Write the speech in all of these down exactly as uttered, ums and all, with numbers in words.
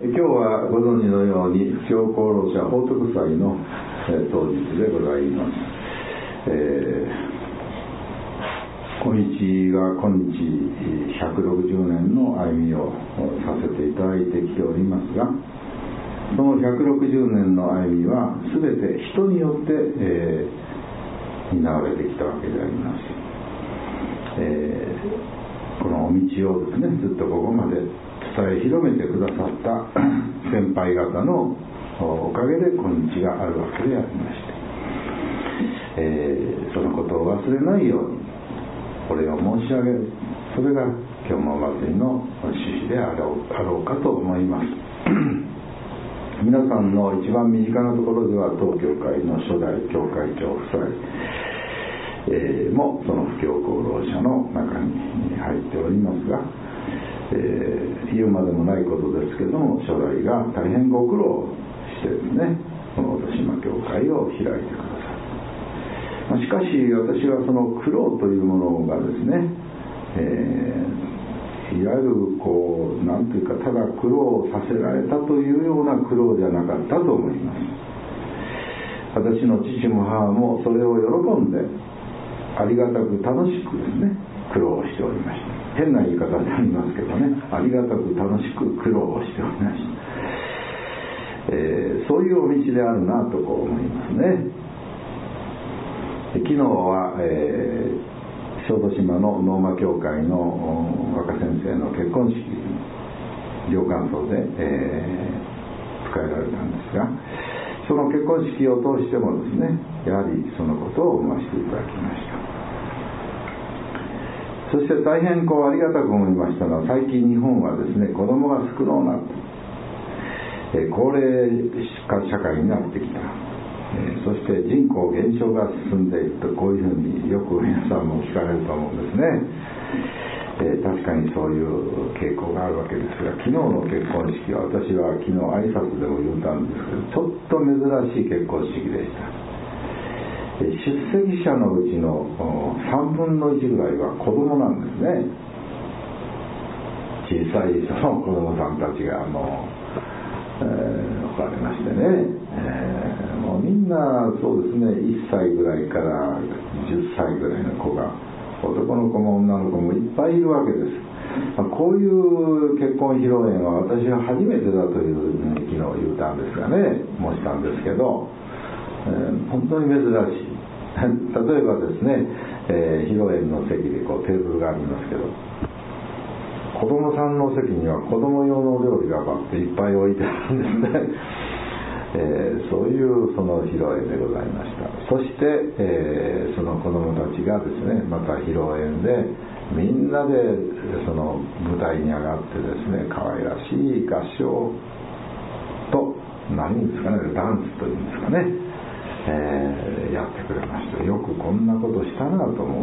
今日はご存知のように布教功労者報徳祭の、えー、当日でございます。えー、今日が今日ひゃくろくじゅうねんの歩みをさせていただいてきておりますが、そのひゃくろくじゅうねんの歩みは全て人によって、えー、担われてきたわけであります。えー、このお道をですね、ずっとここまで伝え広めてくださった先輩方のおかげで今日があるわけでありまして、えー、そのことを忘れないようにお礼を申し上げる、それが今日もお祭りの趣旨であろう、あろうかと思います。皆さんの一番身近なところでは当教会の初代教会長夫妻、えー、もその布教功労者の中に入っておりますが、えー、言うまでもないことですけども、初代が大変ご苦労してですね、この小戸島教会を開いてください。まあ、しかし私はその苦労というものがですね、えーいわゆるこうなんていうか、ただ苦労させられたというような苦労じゃなかったと思います。私の父も母もそれを喜んでありがたく楽しくですね苦労をしておりました。変な言い方になりますけどね、ありがたく楽しく苦労をしておりました。えー、そういうお道であるなとこう思いますね。昨日は、えー小豆島のノーマ教会の若先生の結婚式領感想で、えー、使えられたんですが、その結婚式を通してもですね、やはりそのことを思わせていただきました。そして大変こうありがたく思いましたのは、最近日本はですね、子供が少のうなと、えー、高齢化社会になってきた。えー、そして人口減少が進んでいると、こういうふうによく皆さんも聞かれると思うんですね。えー、確かにそういう傾向があるわけですが、昨日の結婚式は私は昨日挨拶でも言ったんですけど、ちょっと珍しい結婚式でした。えー、出席者のうちのさんぶんのいちぐらいは子供なんですね。小さいその子供さんたちがもうえー、置かれましてね、えー、もうみんなそうですね、いっさいぐらいからじゅっさいぐらいの子が、男の子も女の子もいっぱいいるわけです。まあ、こういう結婚披露宴は私は初めてだというふうに昨日言ったんですがね、申したんですけど、えー、本当に珍しい。例えばですね、えー、披露宴の席でこうテーブルがありますけど、子供さんの席には子供用の料理がバッていっぱい置いてあるんですね。えー、そういうその披露宴でございました。そして、えー、その子供たちがですね、また披露宴でみんなでその舞台に上がってですね、可愛らしい合唱と何ですかね、ダンスというんですかね、えー、やってくれました。よくこんなことしたなと思う。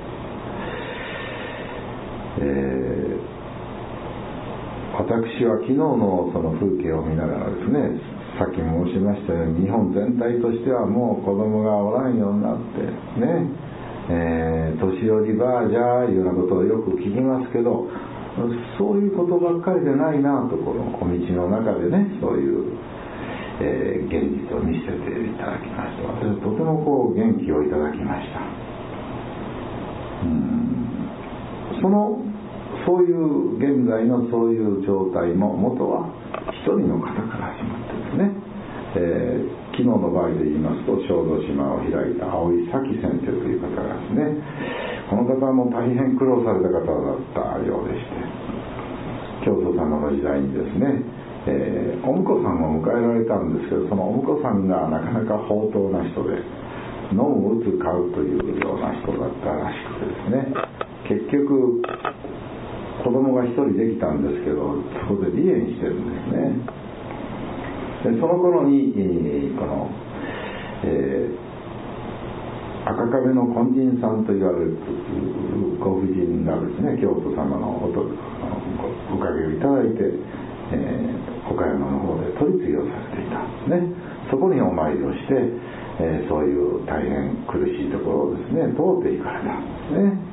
えー私は昨日のその風景を見ながらですね、さっき申しましたように、日本全体としてはもう子供がおらんようになってね、えー、年寄りばあじゃーいうようなことをよく聞きますけど、そういうことばっかりでないなと、この小道の中でね、そういう、えー、現実を見せていただきました。私はとてもこう元気をいただきました。うーん、そのそういう現在のそういう状態も元は一人の方から始まってですね、えー、昨日の場合で言いますと小豆島を開いた青井咲先生という方がですね、この方も大変苦労された方だったようでして、教祖様の時代にですね、えー、お婿さんを迎えられたんですけど、そのお婿さんがなかなか放蕩な人で、飲む打つ買うというような人だったらしくてですね、結局子供が一人できたんですけど、そこで離縁してるんですね。でその頃にこの、えー、赤壁の金人さんと言われるご婦人がですね、教祖様の お, とおかげをいただいて、えー、岡山の方で取り次ぎをさせていたんですね。そこにお参りをして、えー、そういう大変苦しいところをですね通っていかれたんですね。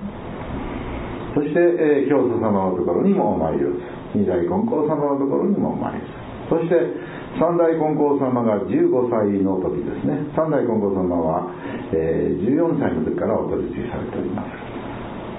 そして、えー、教祖様のところにもお参りをする、二代金光様のところにもお参りをすそして三代金光様がじゅうごさいの時ですね。三代金光様は、えー、じゅうよんさいの時からお取り次ぎされております。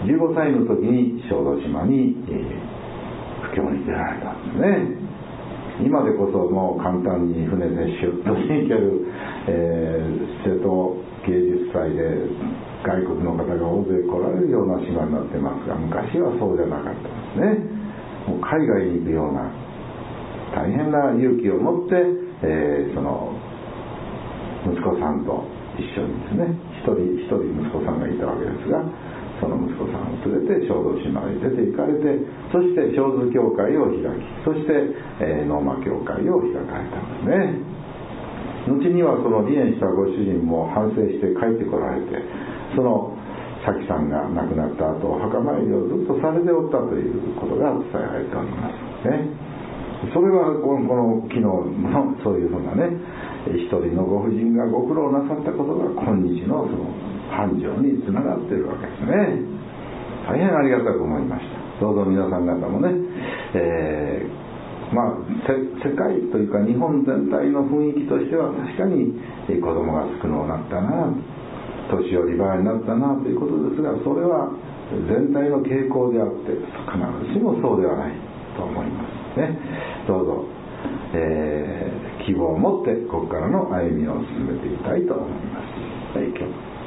じゅうごさいの時に小豆島に、えー、布教に出られたんですね。今でこそもう簡単に船でシュッと行ける、えー、瀬戸芸術祭で外国の方が大勢来られるような島になってますが、昔はそうじゃなかったんですね。もう海外に行くような大変な勇気を持って、えー、その息子さんと一緒にですね、一人一人息子さんがいたわけですが、その息子さんを連れて小豆島へ出て行かれて、そして小豆教会を開き、そして、えー、ノーマ教会を開かれたんですね。後にはその離縁したご主人も反省して帰ってこられて、その咲さんが亡くなった後、お墓参りをずっとされておったということが伝えられておりますね。それはこの、この昨日のそういうふうなね、一人のご婦人がご苦労なさったことが今日のその繁盛につながっているわけですね。大変ありがたく思いました。どうぞ皆さん方もね、えー、まあ世界というか日本全体の雰囲気としては確かに子供が少なくなったな、年寄りばかりになったなということですが、それは全体の傾向であって必ずしもそうではないと思いますね。どうぞ、えー、希望を持ってここからの歩みを進めていきたいと思います。はい、今日